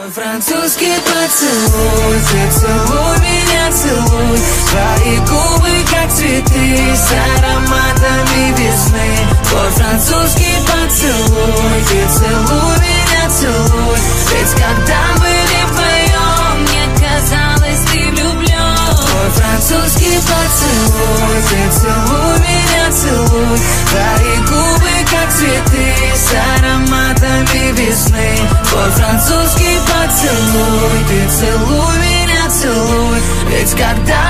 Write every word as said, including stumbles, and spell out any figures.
Мой французский поцелуй, ты целуй меня, целуй. Твои губы как цветы с ароматами весны. Твой французский поцелуй, ты целуй меня, целуй. Ведь когда были вдвоем, мне казалось, ты влюблен. Твой французский поцелуй, ты целуй меня, целуй. Твои губы как цветы с ароматами весны. Твой французский поцелуй, ты целуй меня, целуй. Ведь когда